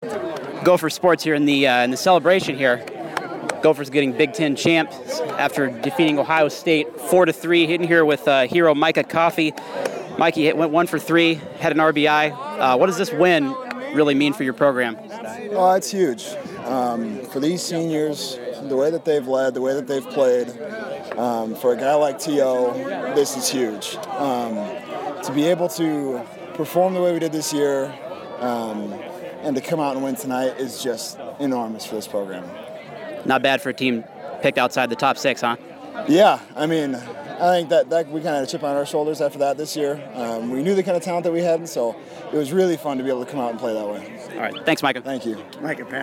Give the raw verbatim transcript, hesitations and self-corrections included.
Gopher sports here in the uh, in the celebration here. Gophers getting Big Ten champs after defeating Ohio State four to three. Hitting here with uh, hero Micah Coffey. Mikey hit, went one for three, had an R B I. Uh, what does this win really mean for your program? Oh, it's huge. Um, for these seniors, the way that they've led, the way that they've played, um, for a guy like T O, this is huge. Um, to be able to perform the way we did this year um, and to come out and win tonight is just enormous for this program. Not bad for a team picked outside the top six, huh? Yeah, I mean, I think that, that we kind of had a chip on our shoulders after that this year. Um, we knew the kind of talent that we had, and so it was really fun to be able to come out and play that way. All right. Thanks, Micah. Thank you. Micah Pat.